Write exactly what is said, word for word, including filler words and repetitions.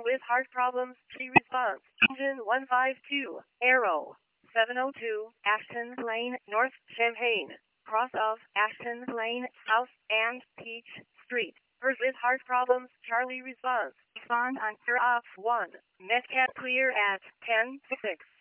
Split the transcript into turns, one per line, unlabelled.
with heart problems. She responds. Engine one five two. Arrow. seven oh two. Ashton Lane, North Champaign. Cross of Ashton Lane, South, and Peach Street. Hers with heart problems. Charlie responds. Respond on Sir off one. Metcalf clear at ten to six.